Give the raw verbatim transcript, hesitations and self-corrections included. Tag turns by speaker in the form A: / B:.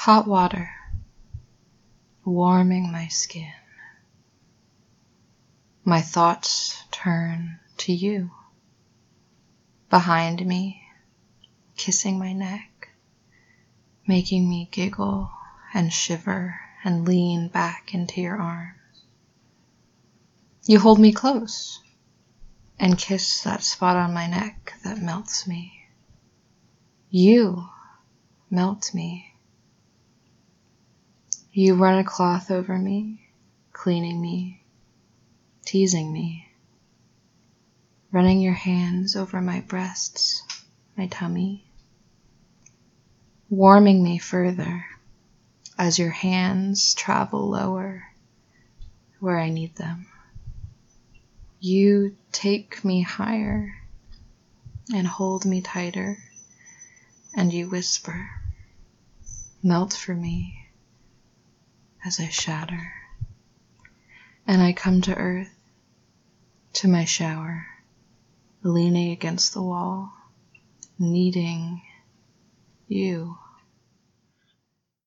A: Hot water, warming my skin. My thoughts turn to you. Behind me, kissing my neck, making me giggle and shiver and lean back into your arms. You hold me close and kiss that spot on my neck that melts me. You melt me. You run a cloth over me, cleaning me, teasing me, running your hands over my breasts, my tummy, warming me further as your hands travel lower where I need them. You take me higher and hold me tighter, and you whisper, melt for me as I shatter. And I come to earth, to my shower, leaning against the wall, needing you.